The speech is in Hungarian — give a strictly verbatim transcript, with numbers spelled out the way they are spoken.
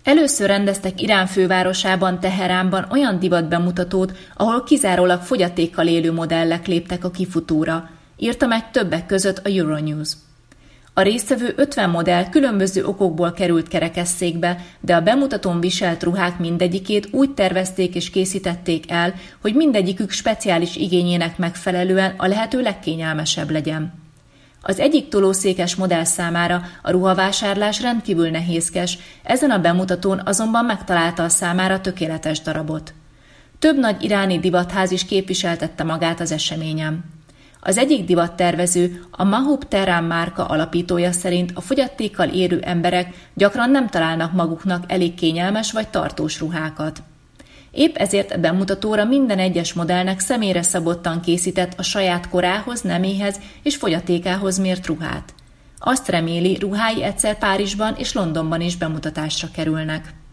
Először rendeztek Irán fővárosában, Teheránban olyan divatbemutatót, ahol kizárólag fogyatékkal élő modellek léptek a kifutóra, írta meg többek között a Euronews. A résztvevő ötven modell különböző okokból került kerekesszékbe, de a bemutatón viselt ruhák mindegyikét úgy tervezték és készítették el, hogy mindegyikük speciális igényének megfelelően a lehető legkényelmesebb legyen. Az egyik tolószékes modell számára a ruhavásárlás rendkívül nehézkes, ezen a bemutatón azonban megtalálta a számára tökéletes darabot. Több nagy iráni divatház is képviseltette magát az eseményen. Az egyik divattervező, a Mahub Tehran márka alapítója szerint a fogyatékkal élő emberek gyakran nem találnak maguknak elég kényelmes vagy tartós ruhákat. Épp ezért a bemutatóra minden egyes modellnek személyre szabottan készített a saját korához, neméhez és fogyatékához mért ruhát. Azt reméli, ruhái egyszer Párizsban és Londonban is bemutatásra kerülnek.